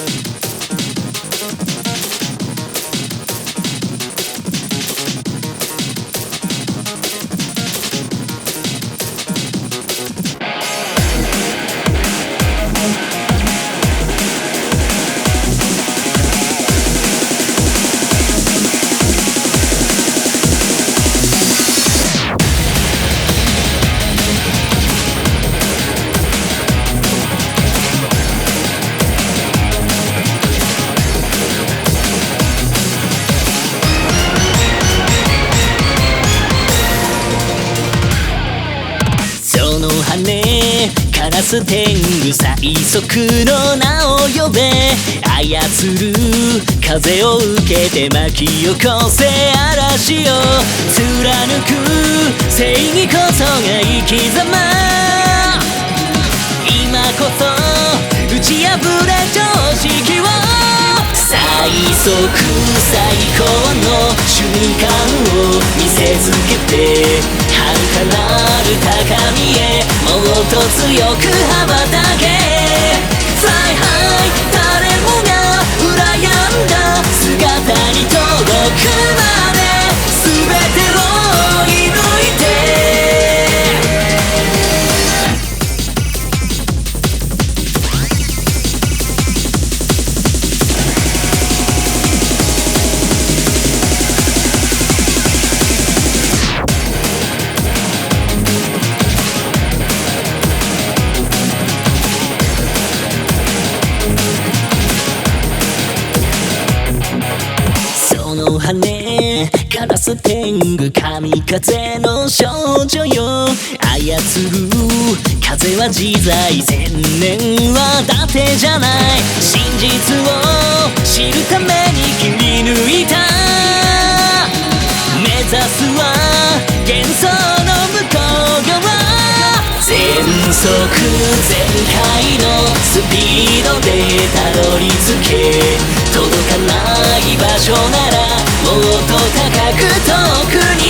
羽カラス天狗最速の名を呼べ操る風を受けて巻き起こせ嵐を貫く正義こそが生き様今こそ打ち破れ常識を最速最高の瞬間を見せつけて遥かなる高みへもっと強く羽ばたけ Fly high 誰もが羨んだ姿に届くまで全てを射抜いて羽カラス天狗神風の少女よ操る風は自在千年は伊達じゃない真実を知るために切り抜いた目指すは幻想の向こう側全速全開のスピードでたどり着け届かない場所ならもっと高く遠くに